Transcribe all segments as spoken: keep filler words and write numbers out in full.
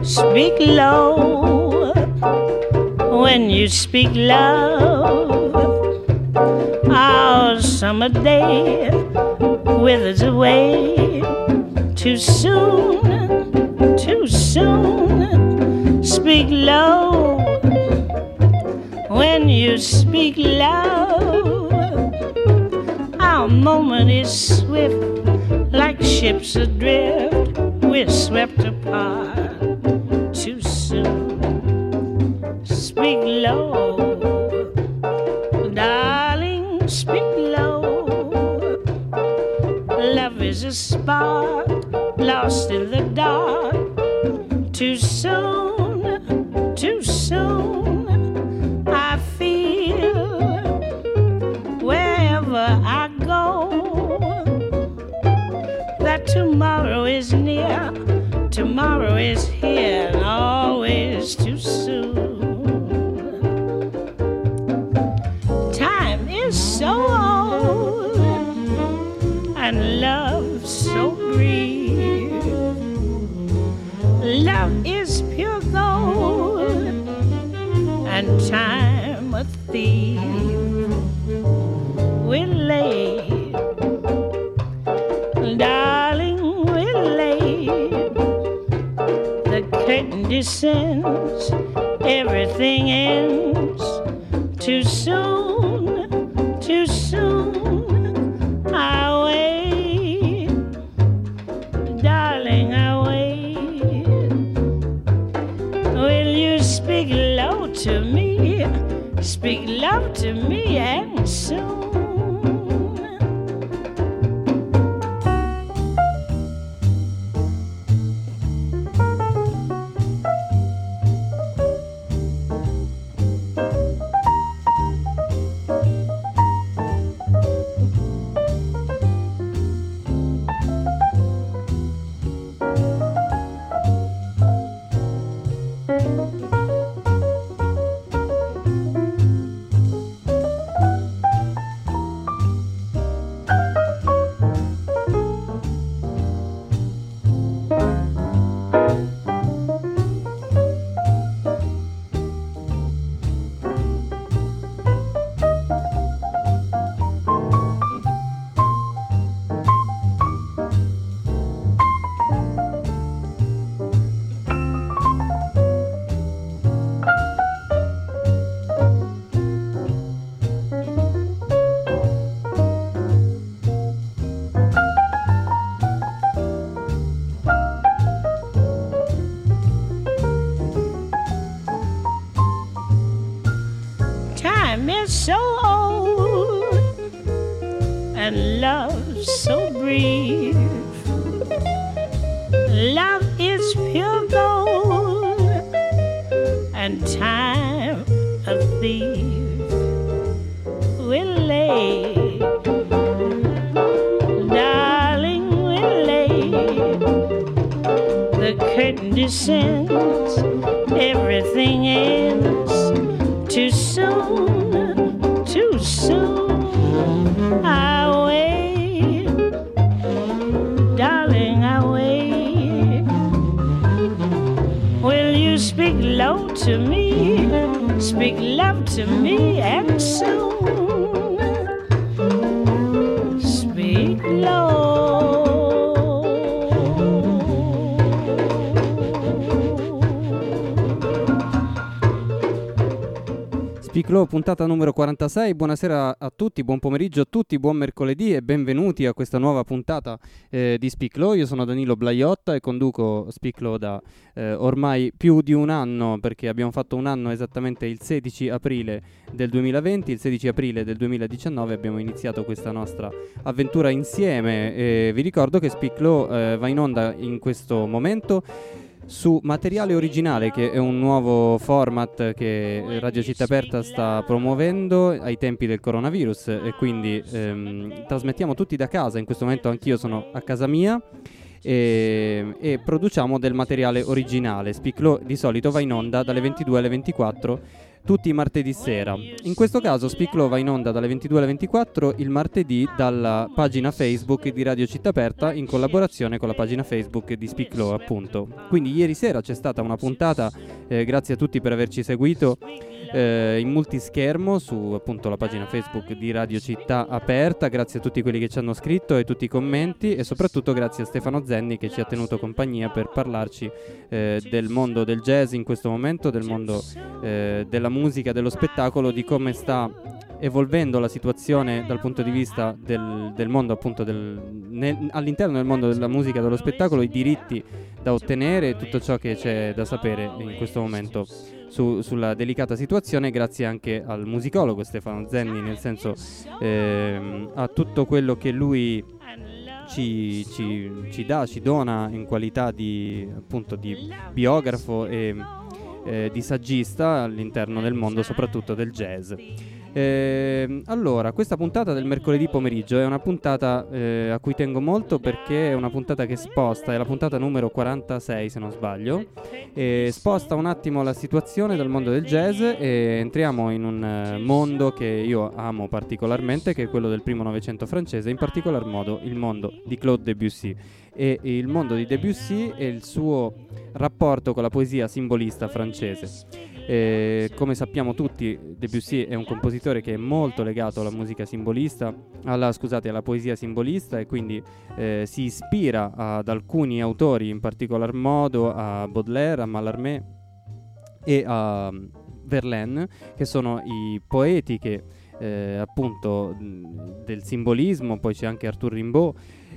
Speak low when you speak love. Our summer day withers away too soon, too soon. Speak low when you speak love. Our moment is swift like ships adrift. We're swept apart too soon. Speak low, darling, speak low. Love is a spark lost in the dark. Too soon, too soon. I feel wherever I go that tomorrow is near, tomorrow is here, and always too soon. Time is so old and love so brief. Love is pure gold and time a thief. We're late, darling, we're late. The curtain descends, everything ends too soon, too soon. I wait, darling, I wait. Will you speak low to me? Speak love to me and soon. So old and love so brief. Love is pure gold and time a thief. We're late, darling, we're late. The curtain descends, everything ends too soon, too soon. I wait, darling, I wait. Will you speak low to me, speak love to me, and soon speak low. Speak Low, puntata numero quarantasei. Buonasera a tutti, buon pomeriggio a tutti, buon mercoledì e benvenuti a questa nuova puntata eh, di Speak Low. Io sono Danilo Blaiotta e conduco Speak Low da eh, ormai più di un anno, perché abbiamo fatto un anno esattamente il sedici aprile del duemilaventi, il sedici aprile del duemiladiciannove abbiamo iniziato questa nostra avventura insieme. E vi ricordo che Speak Low eh, va in onda in questo momento su materiale originale, che è un nuovo format che Radio Città Aperta sta promuovendo ai tempi del coronavirus, e quindi ehm, trasmettiamo tutti da casa. In questo momento anch'io sono a casa mia e, e produciamo del materiale originale. Speak Low di solito va in onda dalle ventidue alle ventiquattro tutti i martedì sera. In questo caso Speak Low va in onda dalle ventidue alle ventiquattro il martedì dalla pagina Facebook di Radio Città Aperta in collaborazione con la pagina Facebook di Speak Low, appunto. Quindi ieri sera c'è stata una puntata, eh, grazie a tutti per averci seguito, eh, in multischermo su appunto la pagina Facebook di Radio Città Aperta. Grazie a tutti quelli che ci hanno scritto e tutti i commenti, e soprattutto grazie a Stefano Zenni che ci ha tenuto compagnia per parlarci eh, del mondo del jazz in questo momento, del mondo eh, della musica, dello spettacolo, di come sta evolvendo la situazione dal punto di vista del, del mondo, appunto del, nel, all'interno del mondo della musica e dello spettacolo, i diritti da ottenere e tutto ciò che c'è da sapere in questo momento su, sulla delicata situazione, grazie anche al musicologo Stefano Zenni, nel senso ehm, a tutto quello che lui ci, ci, ci dà, ci dona in qualità di, appunto, di biografo e eh, di saggista all'interno del mondo soprattutto del jazz. Eh, allora, questa puntata del mercoledì pomeriggio è una puntata eh, a cui tengo molto, perché è una puntata che sposta, è la puntata numero quarantasei se non sbaglio, e sposta un attimo la situazione dal mondo del jazz e entriamo in un uh, mondo che io amo particolarmente, che è quello del primo Novecento francese, in particolar modo il mondo di Claude Debussy. E il mondo di Debussy e il suo rapporto con la poesia simbolista francese. Eh, come sappiamo tutti, Debussy è un compositore che è molto legato alla musica simbolista, alla, scusate, alla poesia simbolista, e quindi eh, si ispira ad alcuni autori, in particolar modo a Baudelaire, a Mallarmé e a Verlaine, che sono i poeti che eh, appunto del simbolismo. Poi c'è anche Arthur Rimbaud,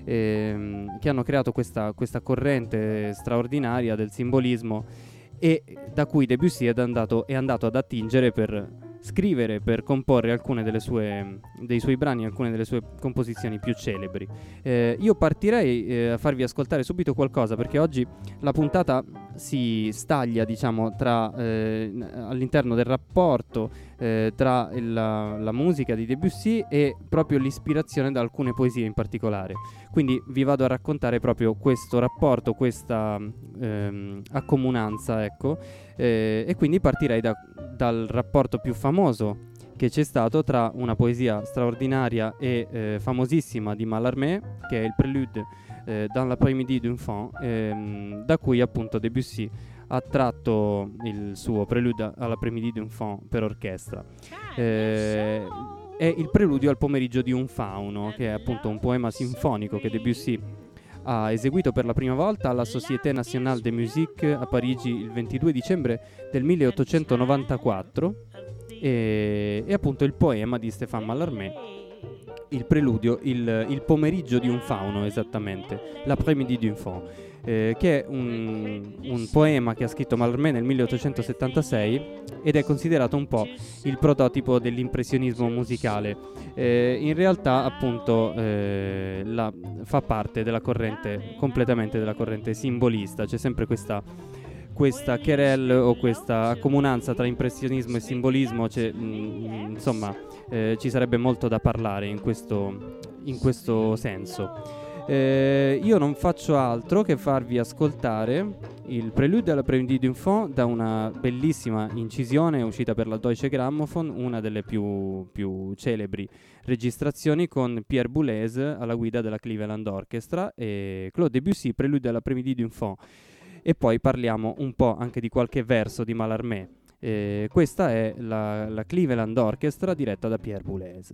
ehm, che hanno creato questa, questa corrente straordinaria del simbolismo, e da cui Debussy è andato, è andato ad attingere per scrivere, per comporre alcune delle sue, dei suoi brani, alcune delle sue composizioni più celebri. Eh, io partirei eh, a farvi ascoltare subito qualcosa, perché oggi la puntata si staglia, diciamo, tra eh, all'interno del rapporto eh, tra il, la, la musica di Debussy e proprio l'ispirazione da alcune poesie in particolare. Quindi vi vado a raccontare proprio questo rapporto, questa ehm, accomunanza, ecco, eh, e quindi partirei da, dal rapporto più famoso che c'è stato tra una poesia straordinaria e eh, famosissima di Mallarmé, che è il Prélude eh, dans l'après-midi d'un fan, ehm, da cui appunto Debussy ha tratto il suo Prélude à l'après-midi d'un fan per orchestra. Eh, è il preludio al pomeriggio di un fauno, che è appunto un poema sinfonico che Debussy ha eseguito per la prima volta alla Société Nationale de Musique a Parigi il ventidue dicembre del milleottocentonovantaquattro, e, e appunto il poema di Stéphane Mallarmé, il preludio, il, il pomeriggio di un fauno, esattamente, l'après-midi d'un fan, eh, che è un, un poema che ha scritto Mallarmé nel milleottocentosettantasei ed è considerato un po' il prototipo dell'impressionismo musicale. Eh, in realtà appunto eh, la, fa parte della corrente, completamente della corrente simbolista. C'è sempre questa questa querelle o questa accomunanza tra impressionismo e simbolismo. C'è, mh, insomma eh, ci sarebbe molto da parlare in questo, in questo senso. Eh, io non faccio altro che farvi ascoltare il Prélude à l'après-midi d'un fan da una bellissima incisione uscita per la Deutsche Grammophon, una delle più, più celebri registrazioni, con Pierre Boulez alla guida della Cleveland Orchestra e Claude Debussy, Prélude à l'après-midi d'un fan. E poi parliamo un po' anche di qualche verso di Mallarmé. Eh, questa è la, la Cleveland Orchestra diretta da Pierre Boulez.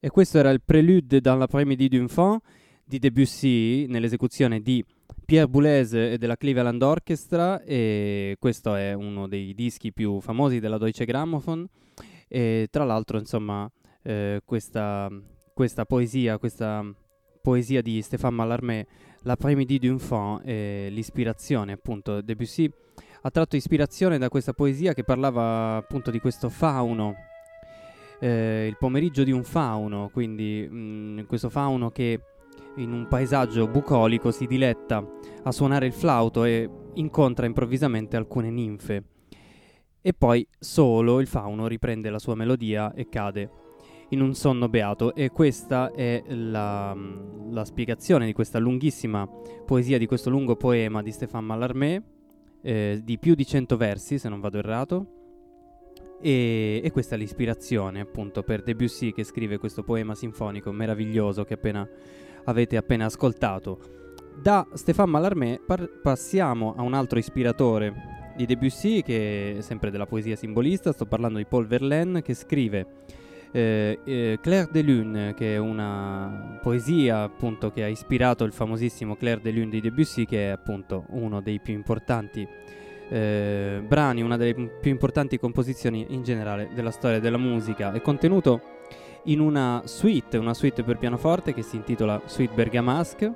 E questo era il Prélude dans l'après-midi d'un Fond di Debussy nell'esecuzione di Pierre Boulez e della Cleveland Orchestra, e questo è uno dei dischi più famosi della Deutsche Grammophon. E tra l'altro, insomma, eh, questa, questa poesia, questa poesia di Stéphane Mallarmé, l'après-midi d'un Fond, è l'ispirazione, appunto. Debussy ha tratto ispirazione da questa poesia che parlava appunto di questo fauno, eh, il pomeriggio di un fauno, quindi mh, questo fauno che in un paesaggio bucolico si diletta a suonare il flauto e incontra improvvisamente alcune ninfe. E poi solo il fauno riprende la sua melodia e cade in un sonno beato. E questa è la, la spiegazione di questa lunghissima poesia, di questo lungo poema di Stéphane Mallarmé, eh, di più di cento versi, se non vado errato. E, e questa è l'ispirazione, appunto, per Debussy, che scrive questo poema sinfonico meraviglioso che appena avete appena ascoltato. Da Stéphane Mallarmé par- passiamo a un altro ispiratore di Debussy, che è sempre della poesia simbolista. Sto parlando di Paul Verlaine, che scrive eh, eh, Clair de Lune, che è una poesia appunto che ha ispirato il famosissimo Clair de Lune di Debussy, che è appunto uno dei più importanti eh, brani, una delle m- più importanti composizioni in generale della storia della musica. È contenuto in una suite, una suite per pianoforte che si intitola Suite Bergamasque,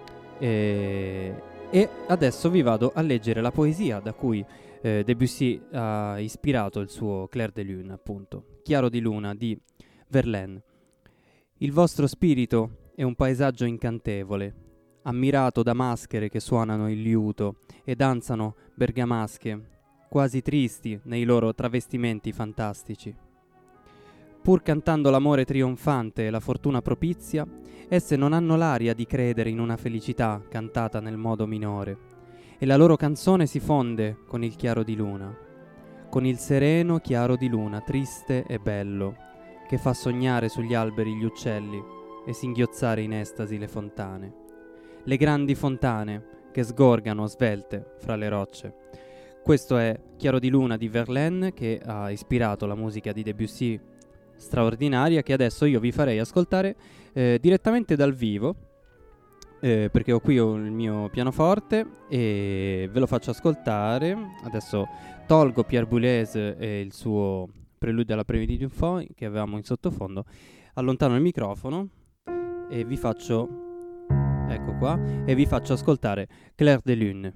e, e adesso vi vado a leggere la poesia da cui eh, Debussy ha ispirato il suo Clair de Lune, appunto, Chiaro di luna di Verlaine. Il vostro spirito è un paesaggio incantevole, ammirato da maschere che suonano il liuto e danzano bergamasche, quasi tristi nei loro travestimenti fantastici. Pur cantando l'amore trionfante e la fortuna propizia, esse non hanno l'aria di credere in una felicità cantata nel modo minore, e la loro canzone si fonde con il chiaro di luna, con il sereno chiaro di luna, triste e bello, che fa sognare sugli alberi gli uccelli e singhiozzare in estasi le fontane, le grandi fontane che sgorgano svelte fra le rocce. Questo è Chiaro di luna di Verlaine, che ha ispirato la musica di Debussy straordinaria, che adesso io vi farei ascoltare eh, direttamente dal vivo, eh, perché ho qui ho il mio pianoforte e ve lo faccio ascoltare. Adesso tolgo Pierre Boulez e il suo Prelude all'après-midi d'un Fond che avevamo in sottofondo, allontano il microfono e vi faccio, ecco qua, e vi faccio ascoltare Clair de Lune.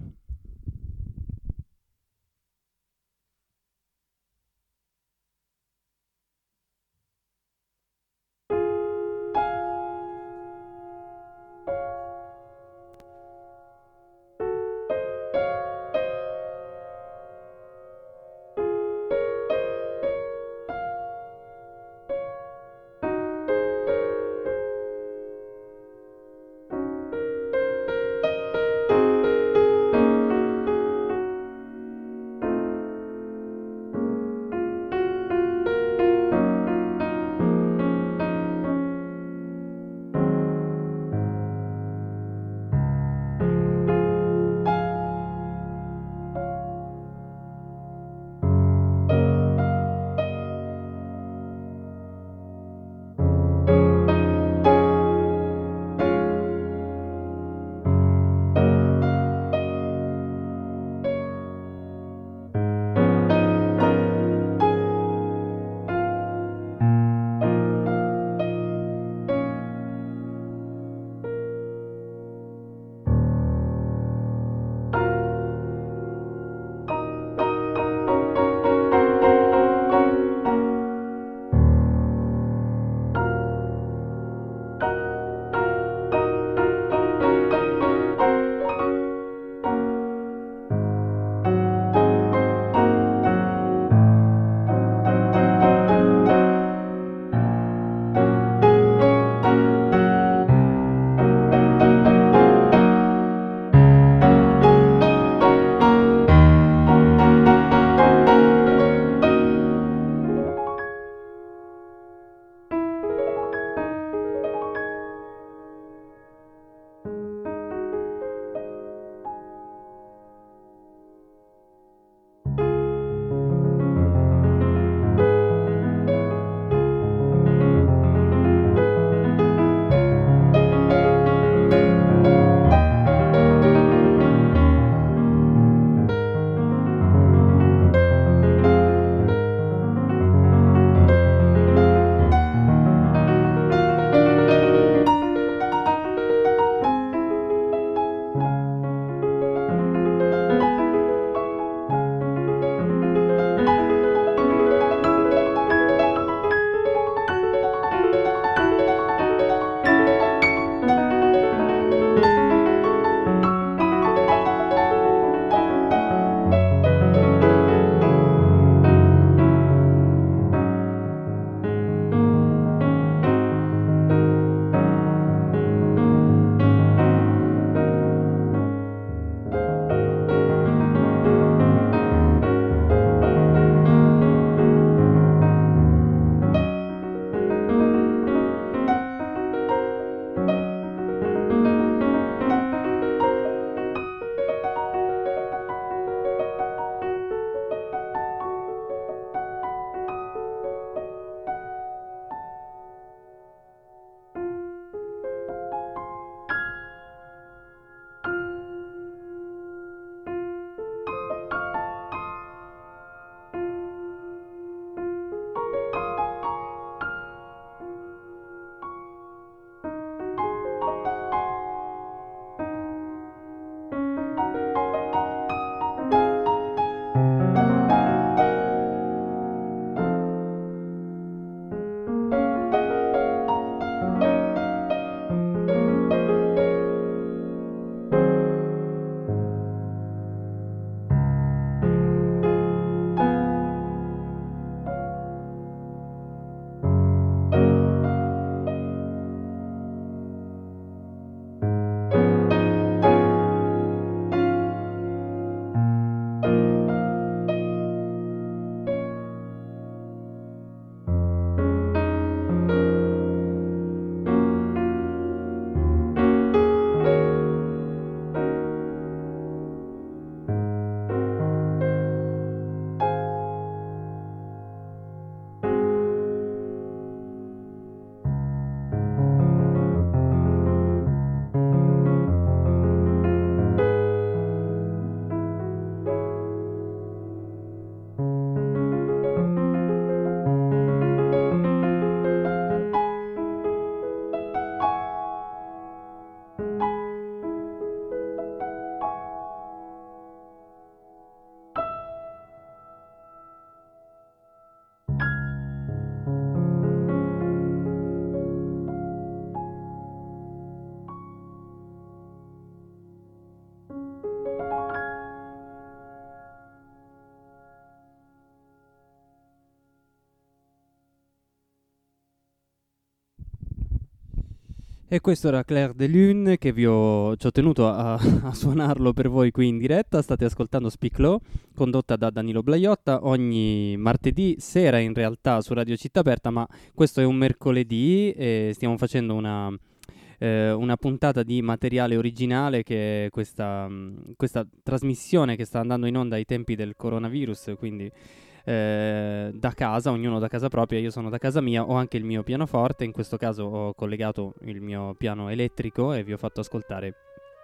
E questo era Clair de Lune che vi ho, ci ho tenuto a, a suonarlo per voi qui in diretta. State ascoltando Speak Low, condotta da Danilo Blaiotta ogni martedì sera in realtà su Radio Città Aperta, ma questo è un mercoledì e stiamo facendo una, eh, una puntata di materiale originale, che è questa, mh, questa trasmissione che sta andando in onda ai tempi del coronavirus, quindi Eh, da casa, ognuno da casa propria. Io sono da casa mia, ho anche il mio pianoforte, in questo caso ho collegato il mio piano elettrico e vi ho fatto ascoltare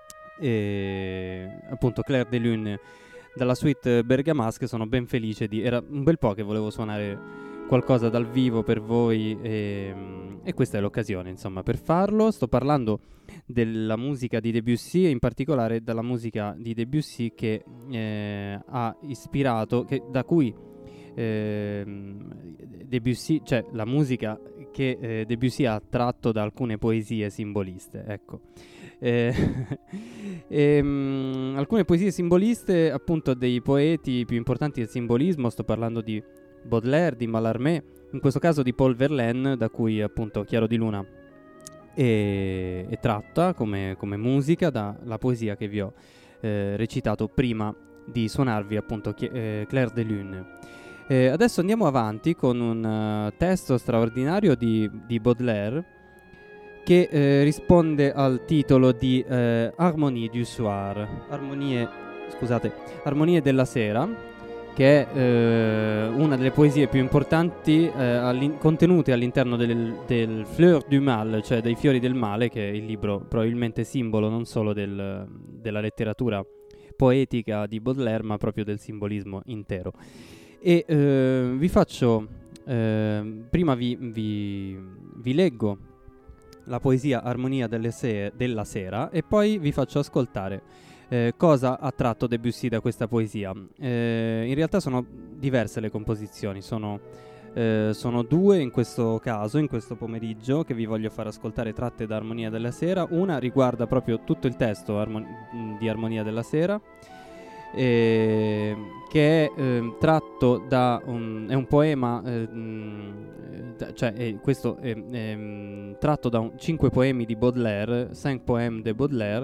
eh, appunto Clair de Lune dalla suite Bergamasque. Sono ben felice di... era un bel po' che volevo suonare qualcosa dal vivo per voi e, e questa è l'occasione insomma per farlo. Sto parlando della musica di Debussy e in particolare della musica di Debussy che eh, ha ispirato, che, da cui Eh, Debussy, cioè la musica che eh, Debussy ha tratto da alcune poesie simboliste, ecco. Eh, e, mh, alcune poesie simboliste appunto dei poeti più importanti del simbolismo. Sto parlando di Baudelaire, di Mallarmé, in questo caso di Paul Verlaine, da cui appunto Chiaro di Luna è, è tratta come, come musica dalla poesia che vi ho eh, recitato prima di suonarvi appunto chi- eh, Clair de Lune. Eh, adesso andiamo avanti con un uh, testo straordinario di, di Baudelaire che eh, risponde al titolo di eh, Harmonie du soir, armonie, scusate, Armonie della sera, che è eh, una delle poesie più importanti eh, all'in- contenute all'interno del, del Fleur du Mal, cioè dei fiori del male, che è il libro probabilmente simbolo non solo del, della letteratura poetica di Baudelaire, ma proprio del simbolismo intero. E eh, vi faccio, eh, prima vi, vi, vi leggo la poesia Armonia delle se- della sera e poi vi faccio ascoltare eh, cosa ha tratto Debussy da questa poesia. Eh, in realtà sono diverse le composizioni, sono, eh, sono due in questo caso, in questo pomeriggio, che vi voglio far ascoltare tratte da Armonia della sera. Una riguarda proprio tutto il testo armon- di Armonia della sera, Eh, che è eh, tratto da un, è un poema eh, mh, da, cioè è, questo è, è mh, tratto da un, cinque poemi di Baudelaire, cinq poèmes de Baudelaire,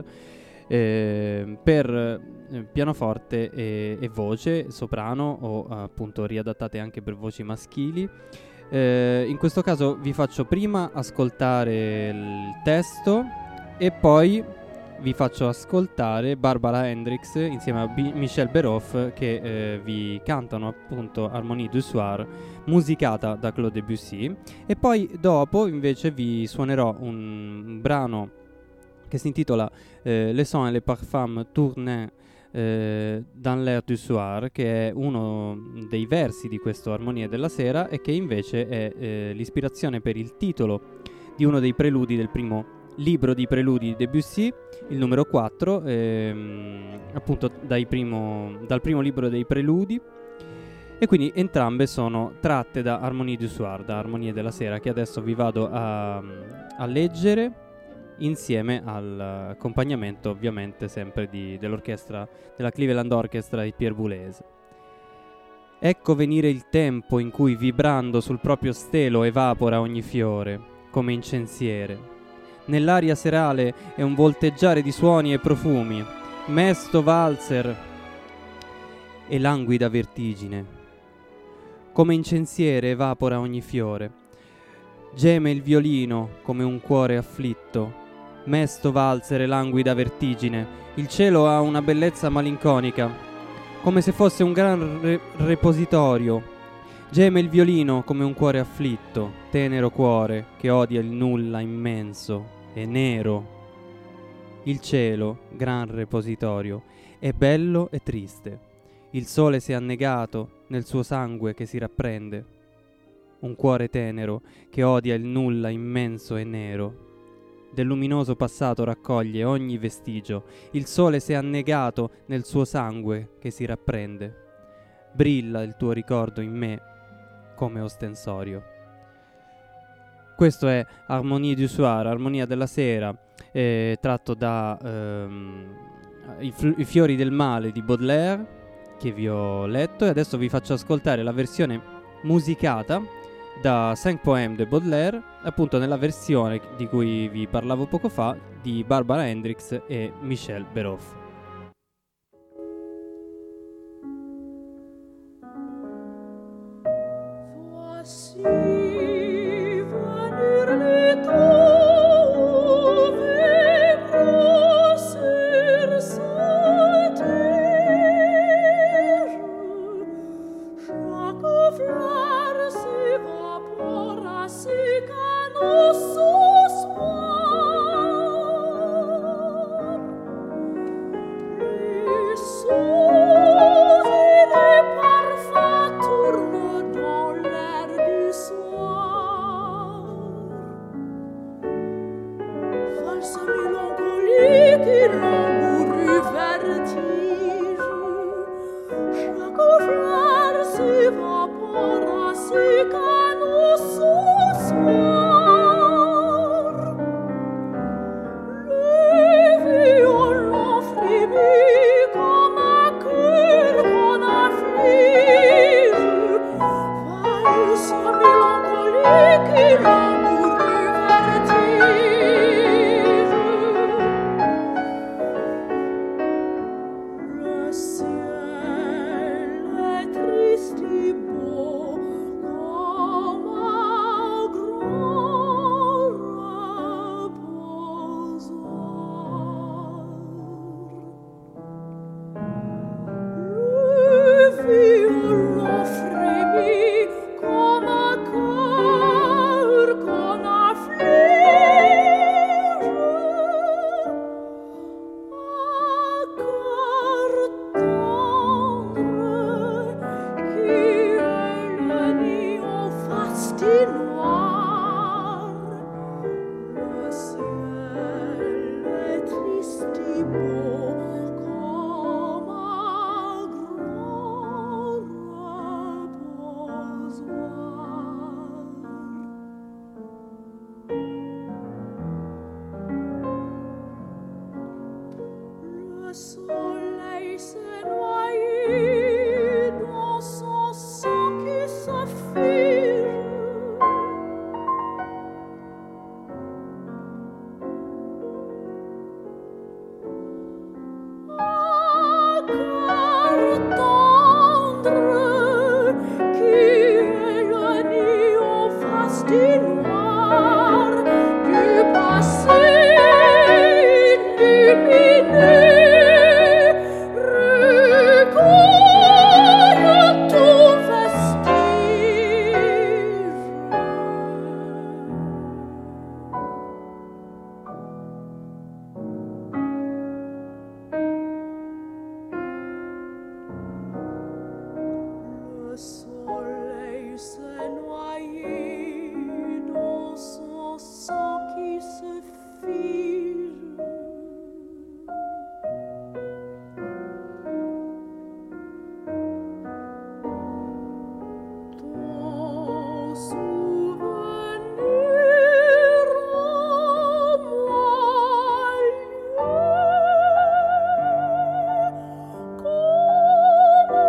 eh, per eh, pianoforte e, e voce, soprano o appunto riadattate anche per voci maschili. Eh, in questo caso vi faccio prima ascoltare il testo e poi vi faccio ascoltare Barbara Hendricks insieme a B- Michel Beroff che eh, vi cantano appunto Harmonie du soir, musicata da Claude Debussy. E poi dopo invece vi suonerò un, un brano che si intitola eh, Les sons et les parfums tournés eh, dans l'air du soir, che è uno dei versi di questo Armonie della sera e che invece è eh, l'ispirazione per il titolo di uno dei preludi del primo libro di preludi di Debussy, il numero quattro, ehm, appunto dai primo, dal primo libro dei preludi, e quindi entrambe sono tratte da Harmonie du soir, da Armonie della sera, che adesso vi vado a, a leggere insieme all'accompagnamento ovviamente sempre di, dell'orchestra, della Cleveland Orchestra di Pierre Boulez. Ecco venire il tempo in cui vibrando sul proprio stelo evapora ogni fiore, come incensiere. Nell'aria serale è un volteggiare di suoni e profumi, mesto valzer e languida vertigine. Come incensiere evapora ogni fiore. Geme il violino come un cuore afflitto, mesto valzer e languida vertigine. Il cielo ha una bellezza malinconica, come se fosse un gran re- repositorio. Geme il violino come un cuore afflitto, tenero cuore che odia il nulla immenso e nero. Il cielo, gran repositorio, è bello e triste. Il sole si è annegato nel suo sangue che si rapprende. Un cuore tenero che odia il nulla immenso e nero. Del luminoso passato raccoglie ogni vestigio. Il sole si è annegato nel suo sangue che si rapprende. Brilla il tuo ricordo in me come ostensorio. Questo è Harmonie du soir, Armonia della sera, eh, tratto da ehm, i, fl- i fiori del male di Baudelaire, che vi ho letto, e adesso vi faccio ascoltare la versione musicata da Cinq Poèmes de Baudelaire, appunto nella versione di cui vi parlavo poco fa di Barbara Hendricks e Michel Beroff. Voici venir les tauves et grossir cette terre. Chaque fleur s'évapore si qu'un osso soir. Les sauts et les parfums tournent dans l'air du soir. Valse mélancolique et langoureux vertige. Chaque fleur s'évapore si qu'un osso soir. Le violon frémit comme un cœur qu'on afflige. Valse mélancolique et langoureux vertige. Le ciel est triste et beau comme un grand reposoir. Le violon frémit comme un cœur qu'on afflige. Un cœur tendre qui est le nid au faste noir. Le ciel est triste et beau comme un grand reposoir. Le soleil s'est noyé dans son sang qui se fige. Un cœur tendre qui est le nid au faste noir du passé illuminé recueille tout vestige. Le soleil s'est noyé dans son sang qui se fige. Ton souvenir en moi lieu comme un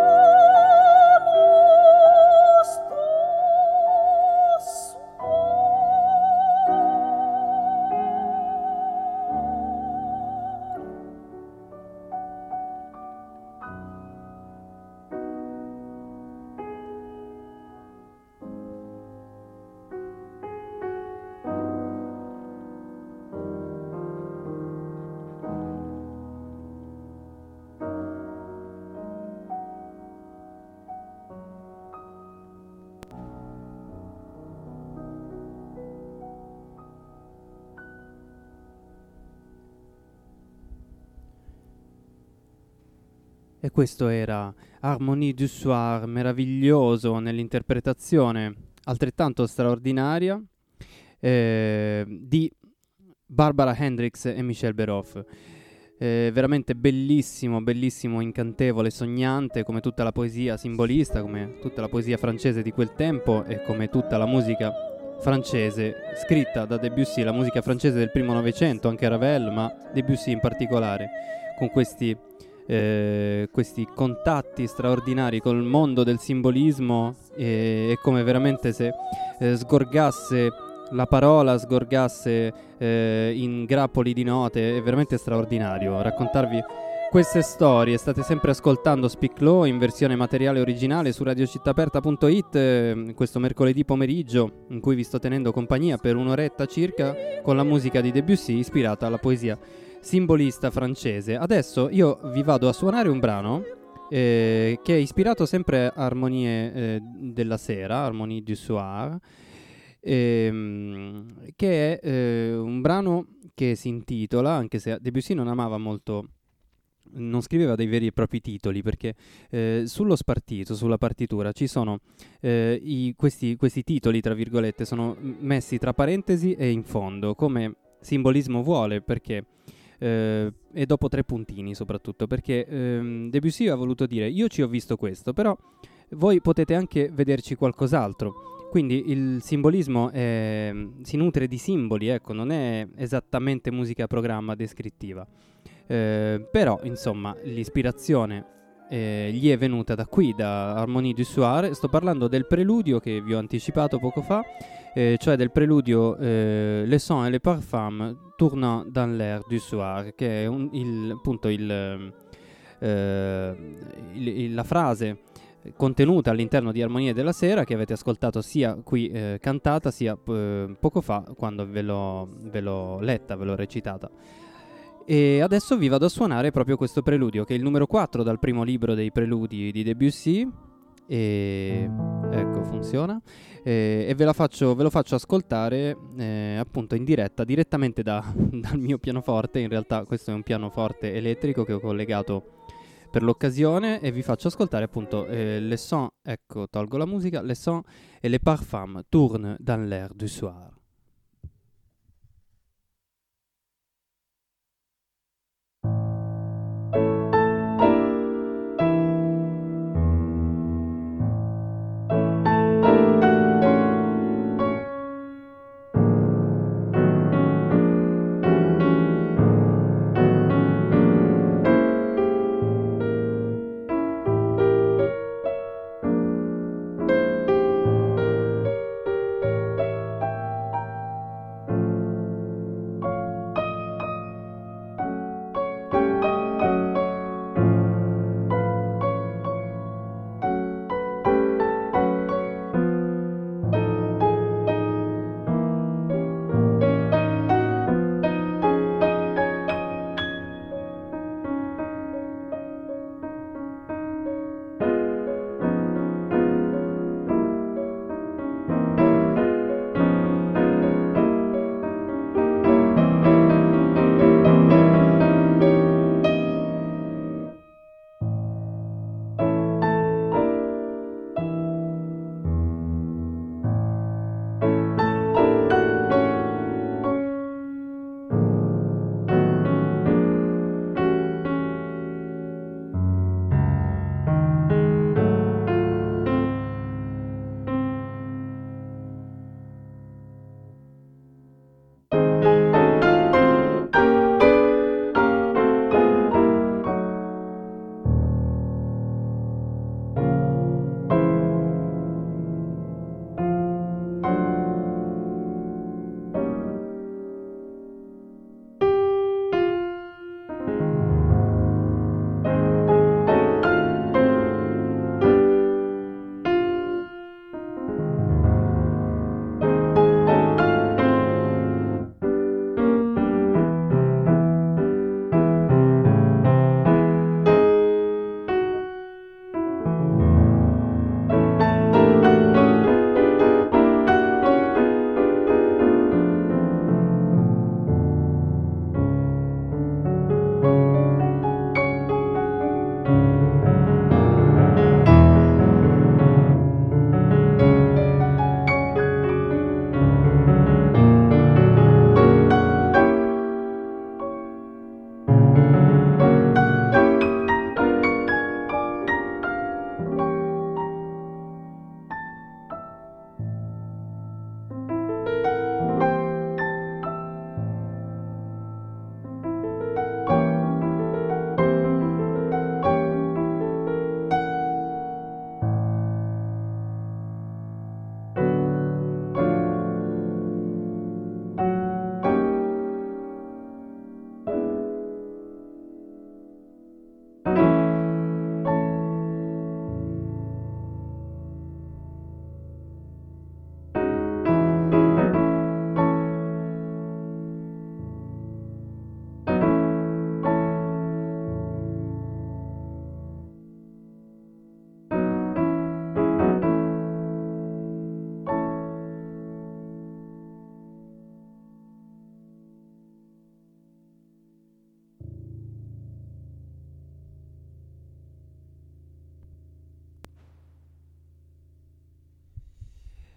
E questo era Harmonie du Soir, meraviglioso nell'interpretazione altrettanto straordinaria eh, di Barbara Hendricks e Michel Beroff. Eh, veramente bellissimo, bellissimo, incantevole, sognante, come tutta la poesia simbolista, come tutta la poesia francese di quel tempo e come tutta la musica francese scritta da Debussy, la musica francese del primo Novecento, anche Ravel, ma Debussy in particolare, con questi eh, questi contatti straordinari col mondo del simbolismo, e, e come veramente se eh, sgorgasse la parola, sgorgasse eh, in grappoli di note. È veramente straordinario raccontarvi queste storie. State sempre ascoltando Speak Low in versione materiale originale su radiocittaaperta punto it, eh, questo mercoledì pomeriggio in cui vi sto tenendo compagnia per un'oretta circa con la musica di Debussy ispirata alla poesia simbolista francese. Adesso io vi vado a suonare un brano eh, che è ispirato sempre a Armonie eh, della sera, Harmonie du soir, ehm, che è eh, un brano che si intitola, anche se Debussy non amava molto, non scriveva dei veri e propri titoli, perché eh, sullo spartito, sulla partitura ci sono eh, i, questi, questi titoli, tra virgolette, sono messi tra parentesi e in fondo, come simbolismo vuole, perché eh, e dopo tre puntini soprattutto, perché ehm, Debussy ha voluto dire: io ci ho visto questo, però voi potete anche vederci qualcos'altro. Quindi il simbolismo è, si nutre di simboli, ecco, non è esattamente musica a programma descrittiva. Eh, però insomma l'ispirazione eh, gli è venuta da qui, da Harmonie du soir. Sto parlando del preludio che vi ho anticipato poco fa, eh, cioè del preludio eh, Les sons et les parfums tournant dans l'air du soir, che è un, il, appunto il, eh, il, il, la frase contenuta all'interno di Armonie della sera, che avete ascoltato sia qui eh, cantata sia eh, poco fa quando ve l'ho, ve l'ho letta, ve l'ho recitata. E adesso vi vado a suonare proprio questo preludio, che è il numero quattro dal primo libro dei preludi di Debussy. E ecco, funziona. E, e ve, la faccio, ve lo faccio ascoltare eh, appunto in diretta, direttamente da, dal mio pianoforte. In realtà questo è un pianoforte elettrico che ho collegato per l'occasione, e vi faccio ascoltare appunto eh, les sons, ecco, tolgo la musica, les sons et les parfums tournent dans l'air du soir.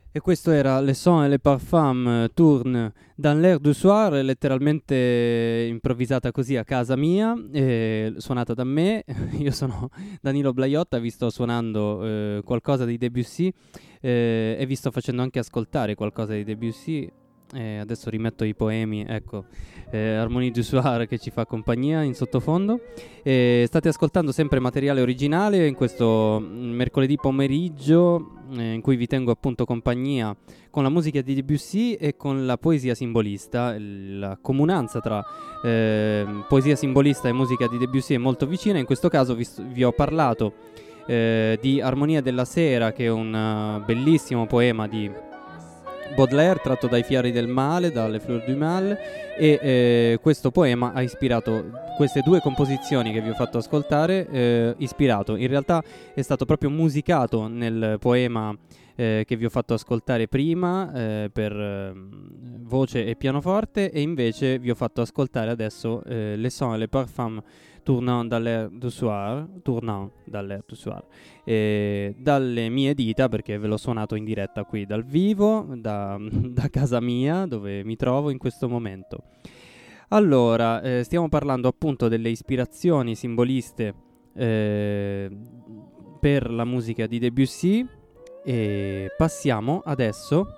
E questo era Les Sons et les Parfums eh, Tourne dans l'air du soir, letteralmente improvvisata così a casa mia, eh, suonata da me. Io sono Danilo Blaiotta, vi sto suonando eh, qualcosa di Debussy eh, e vi sto facendo anche ascoltare qualcosa di Debussy. Eh, adesso rimetto i poemi, ecco, eh, Harmonie du Soir che ci fa compagnia in sottofondo. Eh, state ascoltando sempre materiale originale in questo mm, mercoledì pomeriggio eh, in cui vi tengo appunto compagnia con la musica di Debussy e con la poesia simbolista. La comunanza tra eh, poesia simbolista e musica di Debussy è molto vicina. In questo caso vi, st- vi ho parlato eh, di Armonia della Sera, che è un uh, bellissimo poema di Baudelaire tratto dai Fiori del Male, dalle Fleurs du Mal, e eh, questo poema ha ispirato queste due composizioni che vi ho fatto ascoltare, eh, ispirato, in realtà è stato proprio musicato nel poema eh, che vi ho fatto ascoltare prima eh, per eh, voce e pianoforte, e invece vi ho fatto ascoltare adesso eh, Les Sons et les Parfums Tournant dans l'air du soir, tournant dans l'air du soir, eh, dalle mie dita, perché ve l'ho suonato in diretta qui dal vivo, da, da casa mia, dove mi trovo in questo momento. Allora, eh, stiamo parlando appunto delle ispirazioni simboliste eh, per la musica di Debussy, e passiamo adesso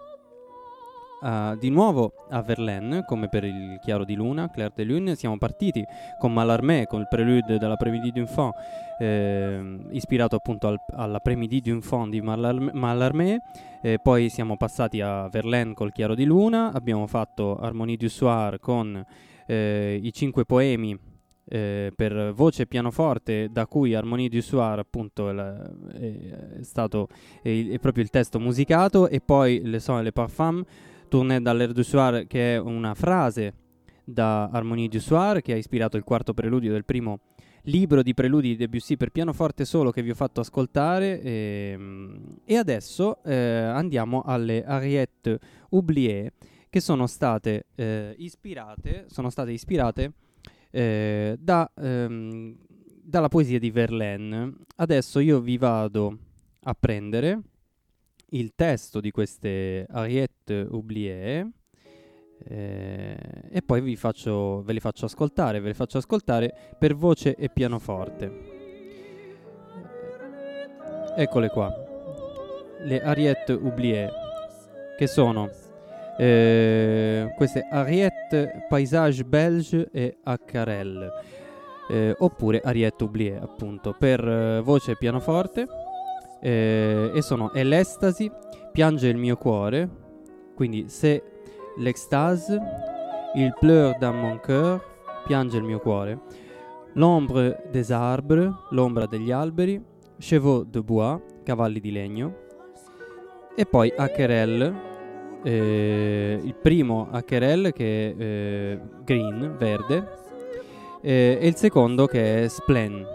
Uh, di nuovo a Verlaine, come per il Chiaro di Luna, Clair de Lune. Siamo partiti con Mallarmé, con il Prélude della Prémidi d'un Faun, eh, ispirato appunto al, alla Prémidi d'un Faun di Mallarmé, Mallarmé. Eh, poi siamo passati a Verlaine col Chiaro di Luna, abbiamo fatto Harmonie du Soir con eh, i cinque poemi eh, per voce e pianoforte, da cui Harmonie du Soir appunto è, la, è, è stato è, è proprio il testo musicato, e poi Les Sons et les Parfums Tourné dans l'air du soir, che è una frase da Harmonie du Soir che ha ispirato il quarto preludio del primo libro di preludi di Debussy per pianoforte solo che vi ho fatto ascoltare. E, e adesso eh, andiamo alle Ariette Oubliées, che sono state eh, ispirate sono state ispirate eh, da, ehm, dalla poesia di Verlaine. Adesso io vi vado a prendere il testo di queste Ariette Oubliées eh, e poi vi faccio, ve le faccio ascoltare, ve le faccio ascoltare per voce e pianoforte. Eccole qua, le Ariette Oubliées, che sono eh, queste Ariette Paysage Belge e Aquarelle, eh, oppure Ariette Oubliées appunto, per eh, voce e pianoforte. Eh, e sono E l'estasi, piange il mio cuore, quindi se l'extase, il pleur dans mon cœur, piange il mio cuore, l'ombre des arbres, l'ombra degli alberi, chevaux de bois, cavalli di legno, e poi Aquarelle, eh, il primo Aquarelle che è eh, green, verde, eh, e il secondo che è Splend.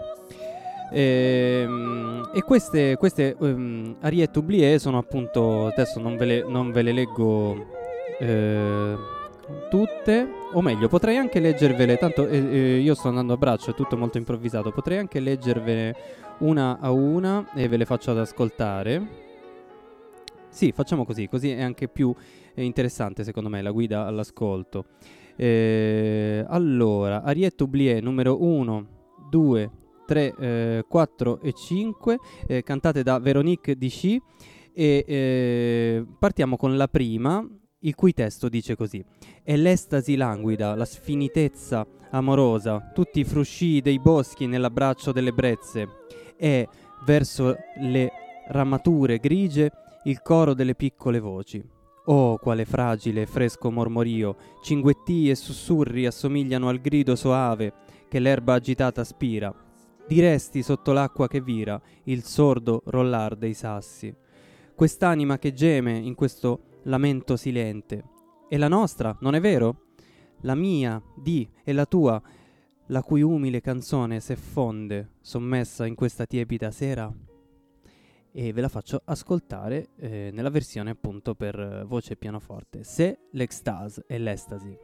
E, e queste, queste um, Ariette Oubliées sono appunto, adesso non ve le, non ve le leggo eh, tutte, o meglio potrei anche leggervele, tanto eh, eh, io sto andando a braccio, è tutto molto improvvisato, potrei anche leggervele una a una e ve le faccio ad ascoltare. Sì, facciamo così, così è anche più eh, interessante secondo me la guida all'ascolto. Eh, allora, Ariette Oubliées numero uno, due, tre, eh, quattro e cinque, eh, cantate da Véronique Dichy, e eh, partiamo con la prima, il cui testo dice così: è l'estasi languida, la sfinitezza amorosa, tutti i fruscii dei boschi nell'abbraccio delle brezze, è verso le ramature grigie il coro delle piccole voci. Oh, quale fragile e fresco mormorio, cinguettii e sussurri assomigliano al grido soave che l'erba agitata spira. Diresti sotto l'acqua che vira il sordo rollar dei sassi. Quest'anima che geme in questo lamento silente è la nostra, non è vero? La mia, di, e la tua, la cui umile canzone se fonde, sommessa in questa tiepida sera. E ve la faccio ascoltare eh, nella versione appunto per eh, voce e pianoforte. Se l'extase e l'estasi.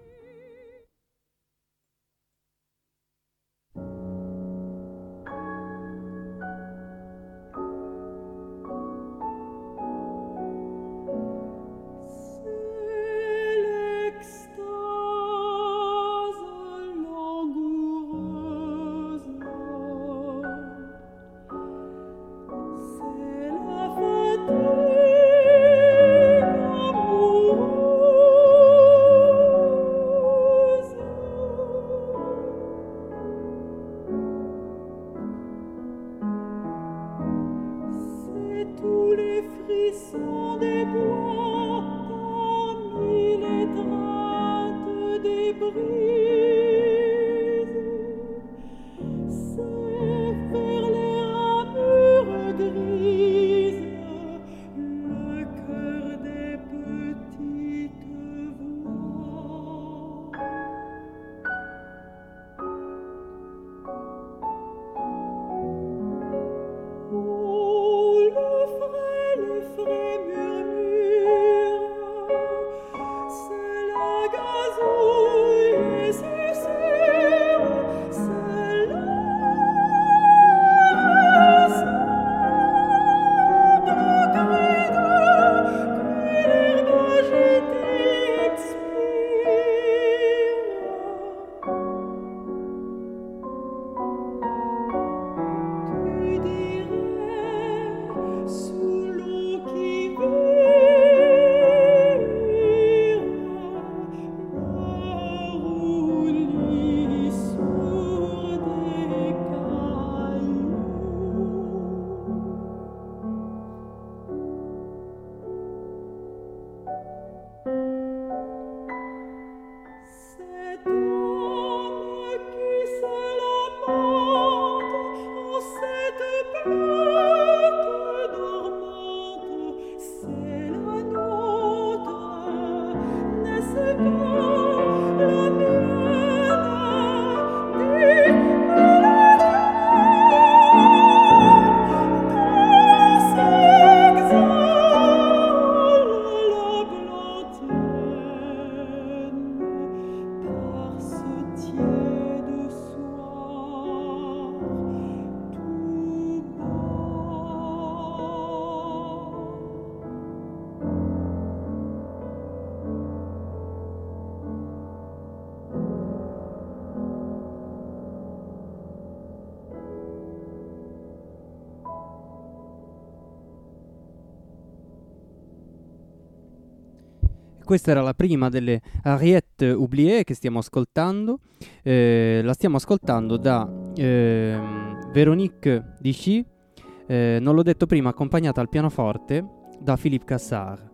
Questa era la prima delle Ariette Oubliée che stiamo ascoltando. Eh, la stiamo ascoltando da eh, Véronique Dichy, eh, non l'ho detto prima, accompagnata al pianoforte da Philippe Cassard.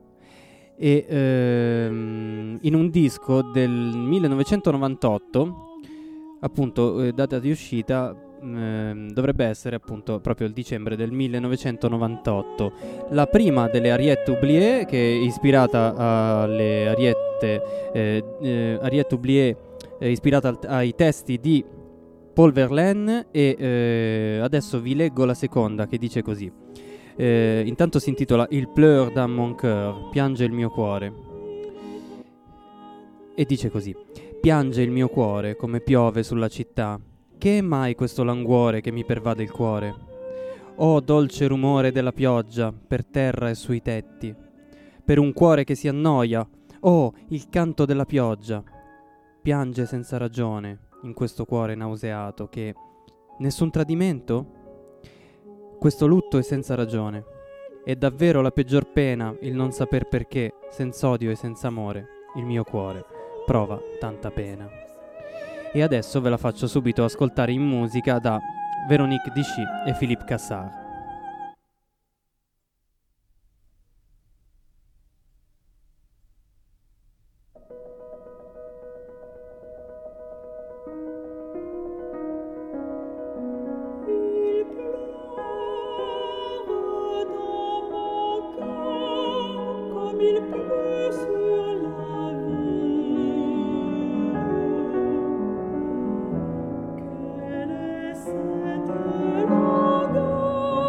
E ehm, in un disco del millenovecentonovantotto, appunto, eh, data di uscita, ehm, dovrebbe essere appunto proprio il dicembre del millenovecentonovantotto. La prima delle Ariette Oubliée, che è ispirata alle Ariette, eh, eh, Ariette Oubliée, è ispirata al, ai testi di Paul Verlaine, e eh, adesso vi leggo la seconda, che dice così. Eh, intanto si intitola Il pleure dans mon cœur, piange il mio cuore, e dice così: piange il mio cuore come piove sulla città. Che è mai questo languore che mi pervade il cuore? Oh, dolce rumore della pioggia per terra e sui tetti, per un cuore che si annoia. Oh, il canto della pioggia. Piange senza ragione in questo cuore nauseato che... Nessun tradimento? Questo lutto è senza ragione. È davvero la peggior pena il non saper perché, senza odio e senza amore, il mio cuore prova tanta pena. E adesso ve la faccio subito ascoltare in musica da Véronique Dichy e Philippe Cassard. Quelle est cette langue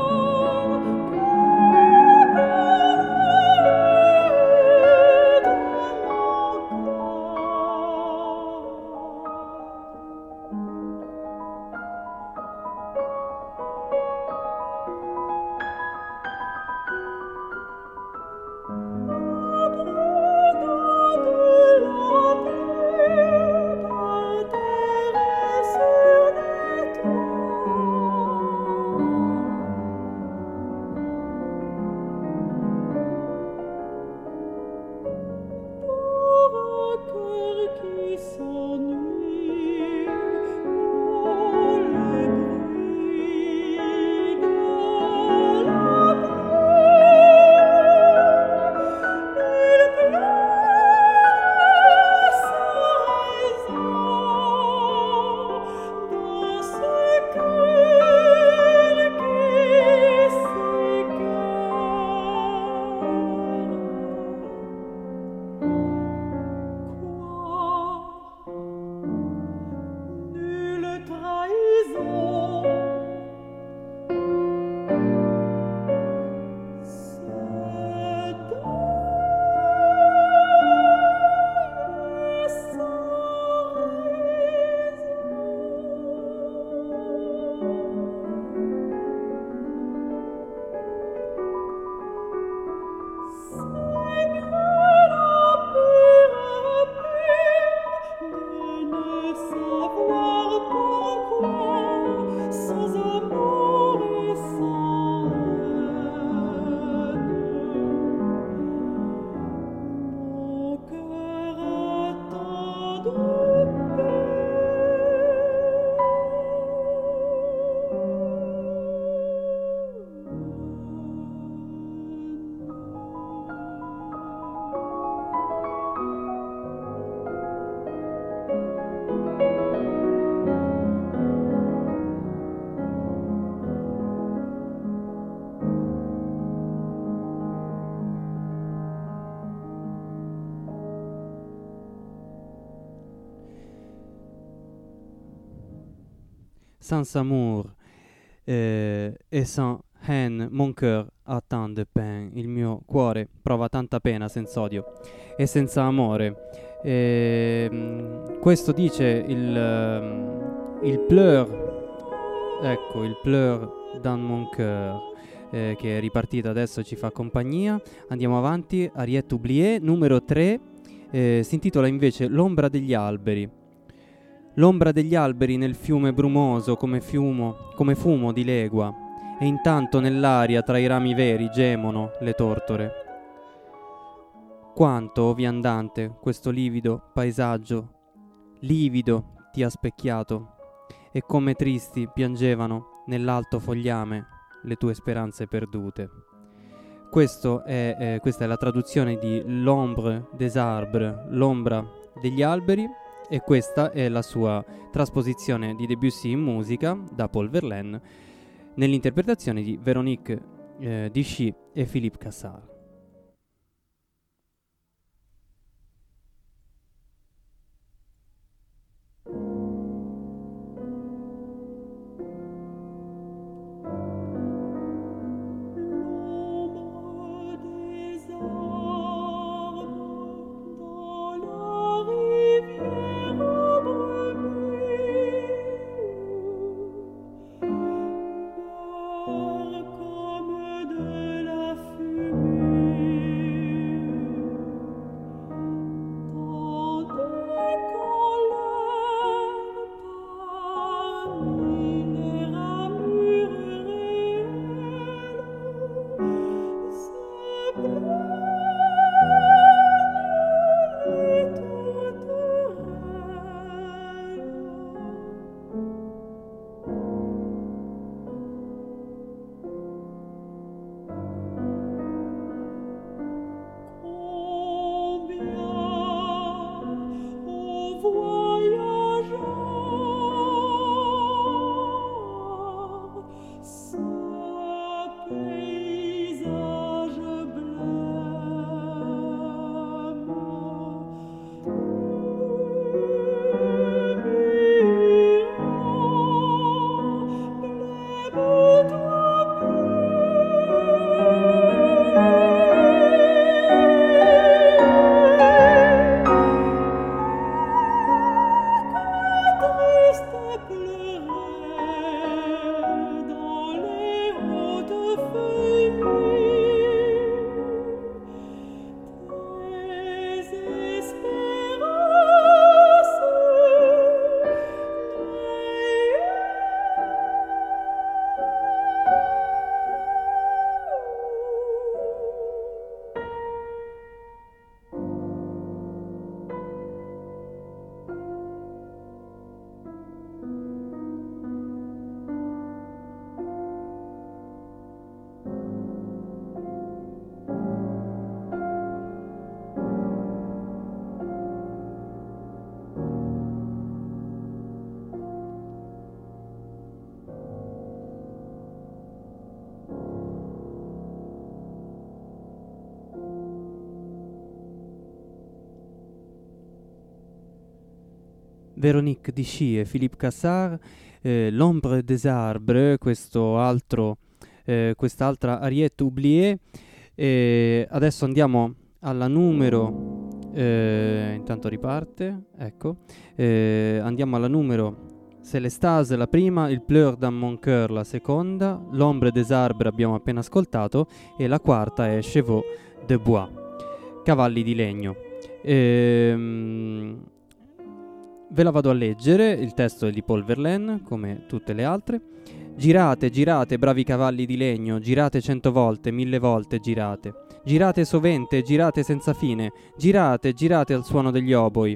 sans amour eh, et sans haine, mon cœur a tant de peine. Il mio cuore prova tanta pena senza odio e senza amore. E, mh, questo dice il, um, il pleur, ecco, il pleur dans mon cœur, eh, che è ripartita adesso, ci fa compagnia. Andiamo avanti, Ariette Oubliée, numero tre, eh, si intitola invece L'ombra degli alberi. L'ombra degli alberi nel fiume brumoso come, fiumo, come fumo di legua, e intanto nell'aria tra i rami veri gemono le tortore. Quanto, o viandante, questo livido paesaggio, livido ti ha specchiato, e come tristi piangevano nell'alto fogliame le tue speranze perdute. Questo è, eh, questa è la traduzione di L'ombre des arbres, l'ombra degli alberi, e questa è la sua trasposizione di Debussy in musica da Paul Verlaine nell'interpretazione di Véronique eh, Dichy e Philippe Cassard. Véronique Dichy e Philippe Cassard, eh, L'ombre des arbres, questo altro, eh, quest'altra Ariette Oubliée. E adesso andiamo alla numero, eh, intanto riparte, ecco, eh, andiamo alla numero Célestas la prima, Il pleur dans mon cœur la seconda, L'ombre des arbres abbiamo appena ascoltato, e la quarta è Chevaux de bois, cavalli di legno. Ehm... Ve la vado a leggere, il testo è di Paul Verlaine, come tutte le altre. Girate, girate, bravi cavalli di legno, girate cento volte, mille volte girate. Girate sovente, girate senza fine, girate, girate al suono degli oboi.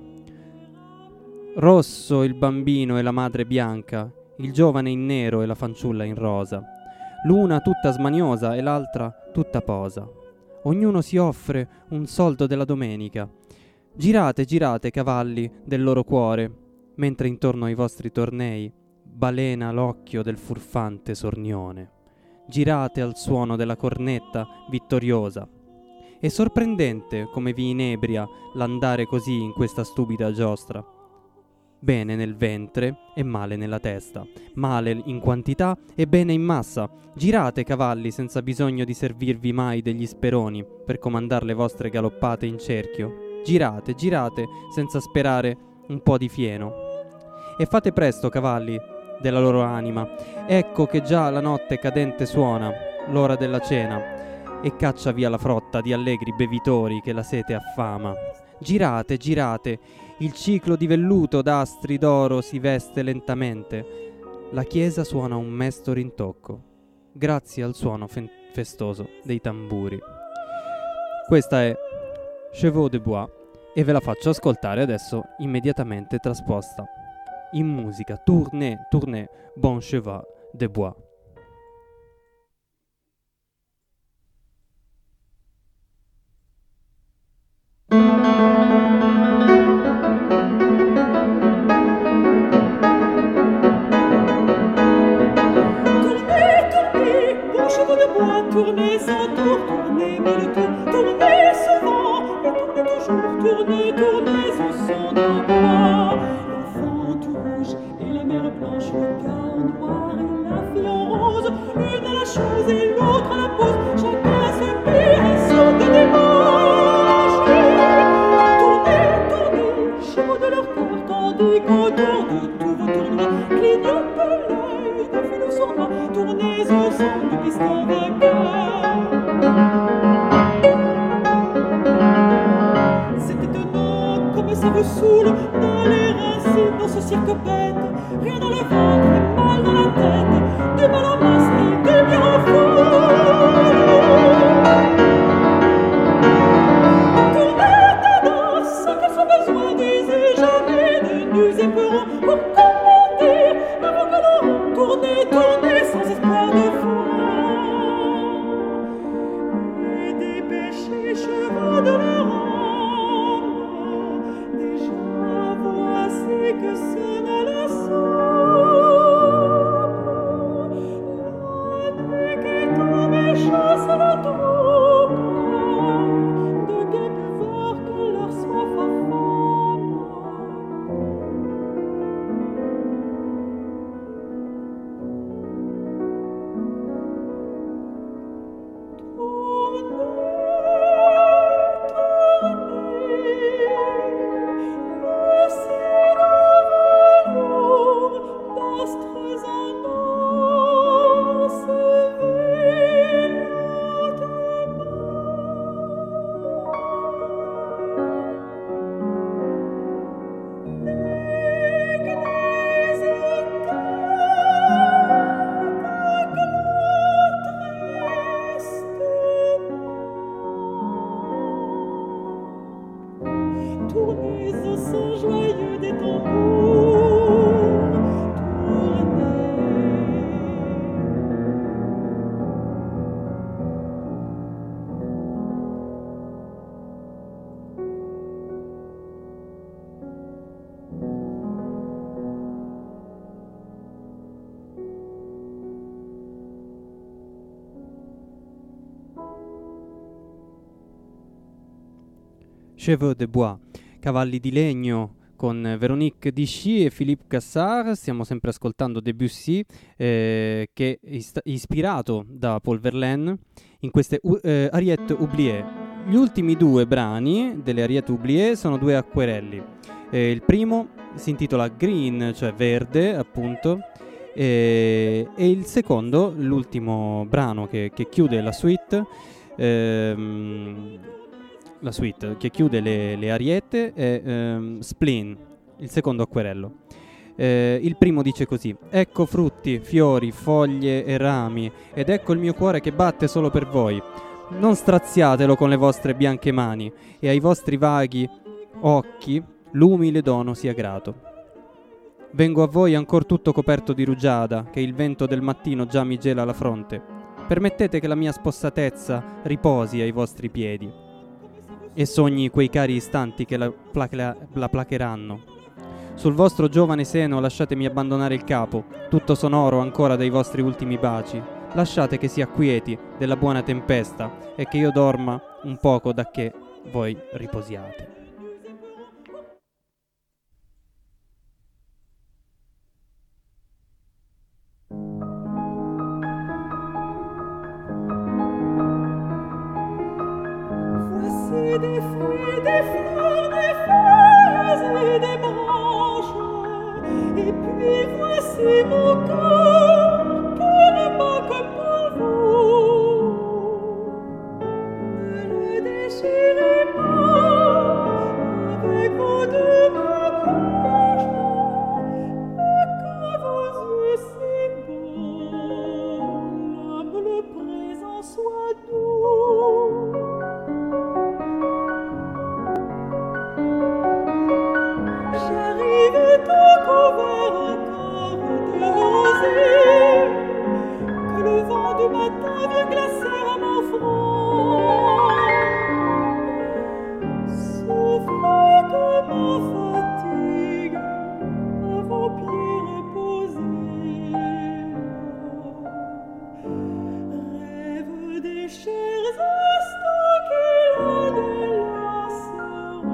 Rosso il bambino e la madre bianca, il giovane in nero e la fanciulla in rosa. L'una tutta smaniosa e l'altra tutta posa. Ognuno si offre un soldo della domenica. Girate, girate, cavalli del loro cuore, mentre intorno ai vostri tornei balena l'occhio del furfante sornione. Girate al suono della cornetta vittoriosa. È sorprendente come vi inebria l'andare così in questa stupida giostra. bene nel ventre e male nella testa, male in quantità e bene in massa. Girate, cavalli, senza bisogno di servirvi mai degli speroni per comandar le vostre galoppate in cerchio. Girate, girate, senza sperare un po' di fieno. E fate presto, cavalli della loro anima, ecco che già la notte cadente suona, l'ora della cena, e caccia via la frotta di allegri bevitori che la sete affama. Girate, girate, il ciclo di velluto d'astri d'oro si veste lentamente. La chiesa suona un mesto rintocco, grazie al suono fe- festoso dei tamburi. Questa è Chevaux de Bois e ve la faccio ascoltare adesso immediatamente trasposta in musica. Tournez, tournez, bon cheval de bois. Tournez sans tour, tournez mille tours, tournez souvent, et tournez toujours, tournez, tournez au son d'un bois. L'enfant tout rouge et la mère blanche, le gars en noir et la fille en rose, l'une à la chose et l'autre à la pose, chacun à ses pieds et saute des manches. Tournez, tournez, chevaux de leur cœur, tandis qu'autour de tous vos tournois clignote l'œil de fil sournois, tournez au son du piston vainqueur. C'est étonnant comme ça vous saoule d'aller ainsi dans ce cirque bête. Rien dans le ventre et mal dans la tête, du mal en masse et du bien en foule. Tournez tendance sans qu'il soit besoin, disais jamais de nous épeurons pour commenter avant que l'on tournez, tournez sans espoir de foi. Chevaux de leur âme, déjà voici que sonne la soupe. La nuit qui tombe et chasse la troupe, de guet buveurs que leur soif affame. Tournez au son joyeux des tambours, tournez. Chevaux de Bois, cavalli di legno, con Véronique Dichy e Philippe Cassard. Stiamo sempre ascoltando Debussy, eh, che è ist- ispirato da Paul Verlaine in queste u- eh, Ariette oubliées. Gli ultimi due brani delle Ariette oubliées sono due acquerelli. Eh, il primo si intitola Green, cioè verde, appunto, eh, e il secondo, l'ultimo brano che, che chiude la suite, ehm, la suite che chiude le, le ariete è ehm, Spleen, il secondo acquerello. Eh, il primo dice così: ecco frutti, fiori, foglie e rami, ed ecco il mio cuore che batte solo per voi. Non straziatelo con le vostre bianche mani, e ai vostri vaghi occhi l'umile dono sia grato. Vengo a voi ancor tutto coperto di rugiada, che il vento del mattino già mi gela la fronte. Permettete che la mia spossatezza riposi ai vostri piedi e sogni quei cari istanti che la, placa- la placheranno. Sul vostro giovane seno lasciatemi abbandonare il capo, tutto sonoro ancora dai vostri ultimi baci. Lasciate che si acquieti della buona tempesta e che io dorma un poco da che voi riposiate. et des fruits, des fleurs, des feuilles et des branches. Et puis voici mon cœur qui ne bat que pour vous. Ne le déchirez pas avec vos deux mains blanches, et qu'à vos yeux si beaux, l'humble présent soit doux. J'arrive tout couvert encore de rosée, que le vent du matin vient glacer à mon front. Soufflez que ma fatigue à vos pieds reposés. Rêve des chers instants qui la délaceront.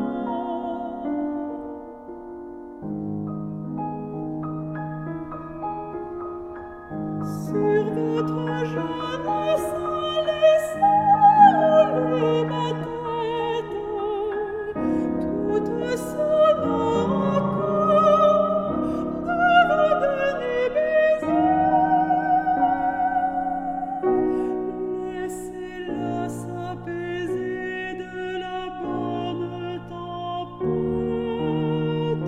Sur votre jeunesse, laissez rouler ma tête, toute seule encore de vos derniers baisers. Laissez-la s'apaiser de la bonne tempête,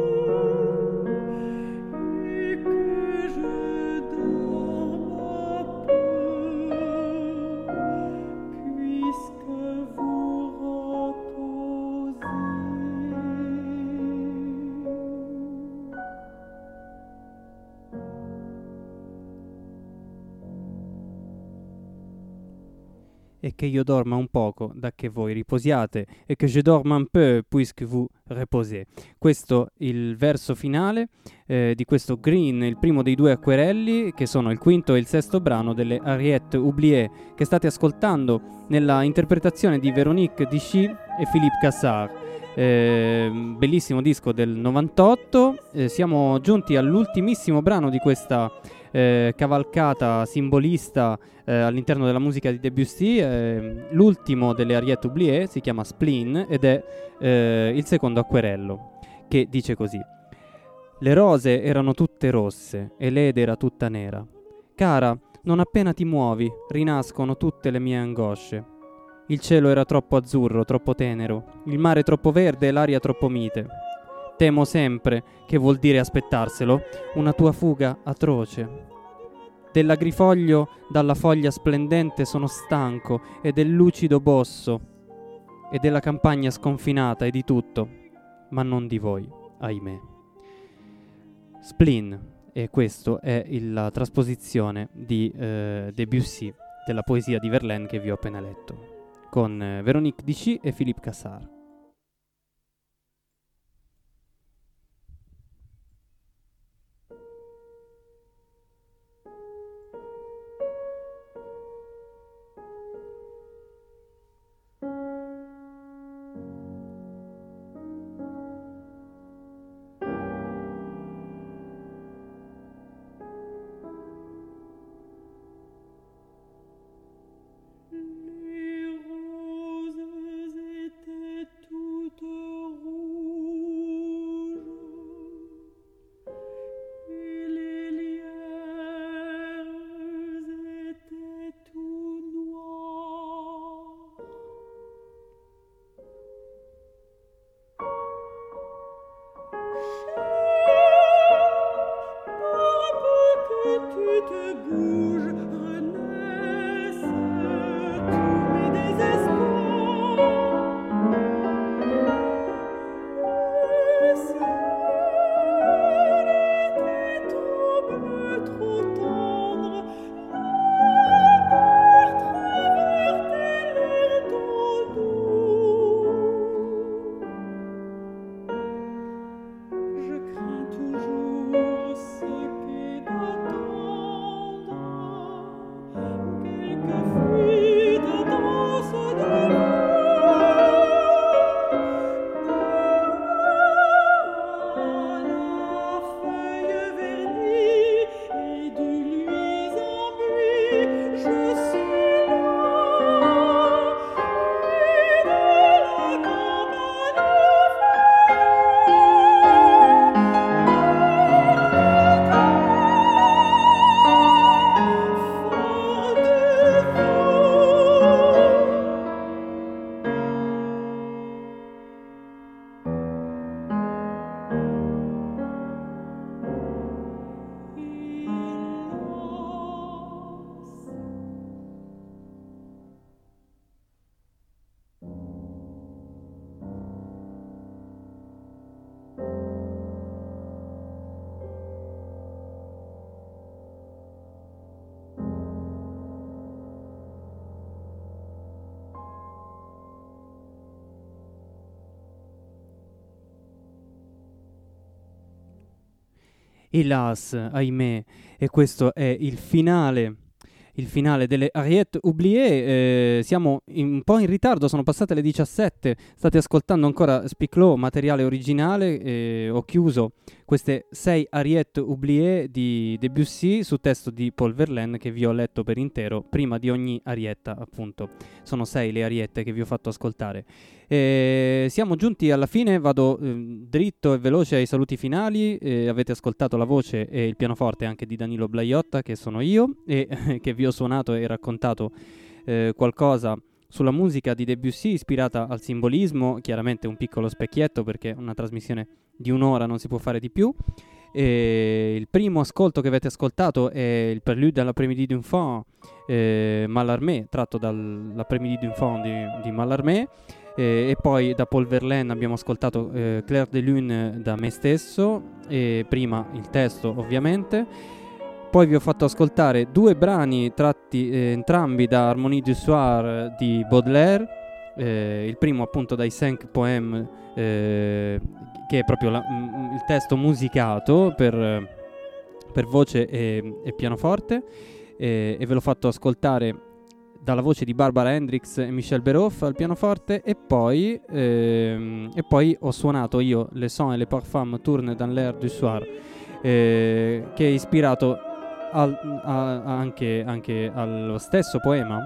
et que je dorme un peu, puisque vous reposez. E che io dorma un poco da che voi riposiate, e che je dorma un peu puisque vous reposez. Questo il verso finale eh, di questo Green, il primo dei due acquerelli, che sono il quinto e il sesto brano delle Ariette Oubliées, che state ascoltando nella interpretazione di Véronique Dichy e Philippe Cassard. Eh, bellissimo disco del novantotto. Eh, siamo giunti all'ultimissimo brano di questa eh, cavalcata simbolista eh, all'interno della musica di Debussy. Eh, l'ultimo delle Ariette Oubliées si chiama Spleen ed è eh, il secondo acquerello, che dice così: le rose erano tutte rosse e l'Ede era tutta nera. Cara, non appena ti muovi, rinascono tutte le mie angosce. Il cielo era troppo azzurro, troppo tenero, il mare troppo verde e l'aria troppo mite. Temo sempre, che vuol dire aspettarselo, una tua fuga atroce. Dell'agrifoglio, dalla foglia splendente sono stanco, e del lucido bosso, e della campagna sconfinata e di tutto, ma non di voi, ahimè. Spleen, e questo è il, la trasposizione di eh, Debussy della poesia di Verlaine che vi ho appena letto, con eh, Véronique Dichy e Philippe Cassard. Les roses étaient hélas, ahimè, e questo è il finale. Il finale delle Ariette Oubliées. Eh, siamo in, un po' in ritardo, sono passate le diciassette, state ascoltando ancora Speak Low, materiale originale. Eh, ho chiuso queste sei Ariette Oubliées di Debussy su testo di Paul Verlaine che vi ho letto per intero prima di ogni arietta, appunto. Sono sei le ariette che vi ho fatto ascoltare. Eh, siamo giunti alla fine, vado eh, dritto e veloce ai saluti finali. Eh, avete ascoltato la voce e il pianoforte anche di Danilo Blaiotta, che sono io, e eh, che vi ho suonato e raccontato eh, qualcosa sulla musica di Debussy ispirata al simbolismo, chiaramente un piccolo specchietto perché una trasmissione di un'ora non si può fare di più. E il primo ascolto che avete ascoltato è il Prélude à l'après-midi d'un Faun, eh, Mallarmé, tratto dall'après-midi d'un Faun di, di Mallarmé. Eh, e poi da Paul Verlaine abbiamo ascoltato eh, Clair de Lune da me stesso, e prima il testo ovviamente. Poi vi ho fatto ascoltare due brani tratti eh, entrambi da Harmonie du Soir di Baudelaire, eh, il primo appunto dai Cinq Poèmes, eh, che è proprio la, m- il testo musicato per, per voce e, e pianoforte, eh, e ve l'ho fatto ascoltare dalla voce di Barbara Hendricks e Michel Beroff al pianoforte, e poi, ehm, e poi ho suonato io Les Sons et les Parfums tournent dans l'air du soir, eh, che è ispirato al, a, anche, anche allo stesso poema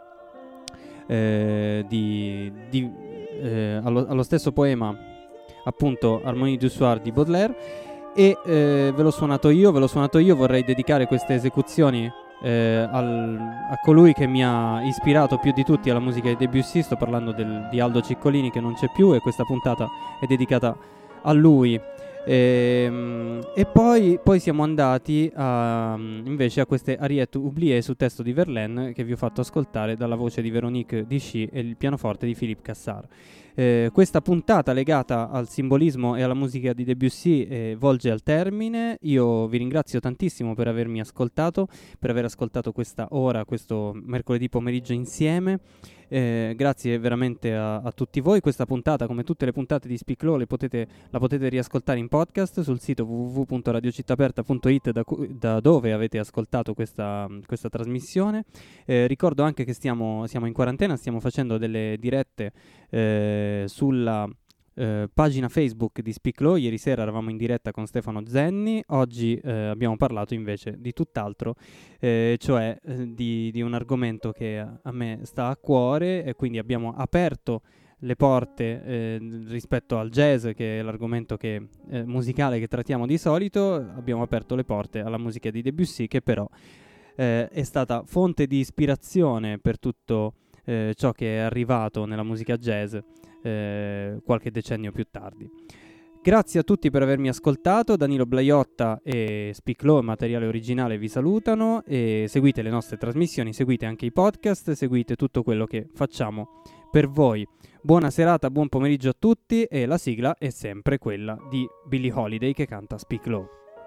eh, di, di, eh, allo, allo stesso poema appunto Harmonie du Soir di Baudelaire, e eh, ve l'ho suonato io, ve l'ho suonato io, vorrei dedicare queste esecuzioni Eh, al, a colui che mi ha ispirato più di tutti alla musica di Debussy. Sto parlando del, di Aldo Ciccolini, che non c'è più, e questa puntata è dedicata a lui. E, e poi, poi siamo andati a, invece a queste Ariette Oubliées su testo di Verlaine, che vi ho fatto ascoltare dalla voce di Véronique Dichy e il pianoforte di Philippe Cassar. Eh, questa puntata legata al simbolismo e alla musica di Debussy eh, volge al termine. Io vi ringrazio tantissimo per avermi ascoltato, per aver ascoltato questa ora, questo mercoledì pomeriggio insieme. Eh, grazie veramente a, a tutti voi. Questa puntata, come tutte le puntate di Speak Low, le potete, la potete riascoltare in podcast sul sito w w w punto radio città aperta punto it, da, da dove avete ascoltato questa, questa trasmissione. Eh, ricordo anche che stiamo, siamo in quarantena, stiamo facendo delle dirette eh, sulla eh, pagina Facebook di Speak Low. Ieri sera eravamo in diretta con Stefano Zenni, oggi eh, abbiamo parlato invece di tutt'altro, eh, cioè eh, di, di un argomento che a, a me sta a cuore, e quindi abbiamo aperto le porte eh, rispetto al jazz, che è l'argomento che, eh, musicale che trattiamo di solito. Abbiamo aperto le porte alla musica di Debussy, che però eh, è stata fonte di ispirazione per tutto eh, ciò che è arrivato nella musica jazz eh, qualche decennio più tardi. Grazie a tutti per avermi ascoltato. Danilo Blaiotta e Speak Low, materiale originale, vi salutano, e seguite le nostre trasmissioni, seguite anche i podcast, seguite tutto quello che facciamo per voi. Buona serata, buon pomeriggio a tutti, e la sigla è sempre quella di Billie Holiday che canta Speak Low.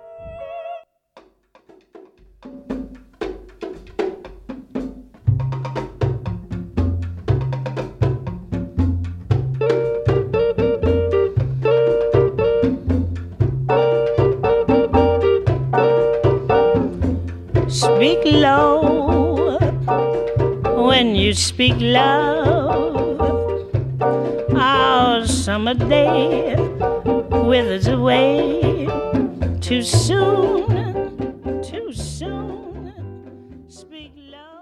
Speak low when you speak love. Our summer day withers away too soon, too soon. Speak low.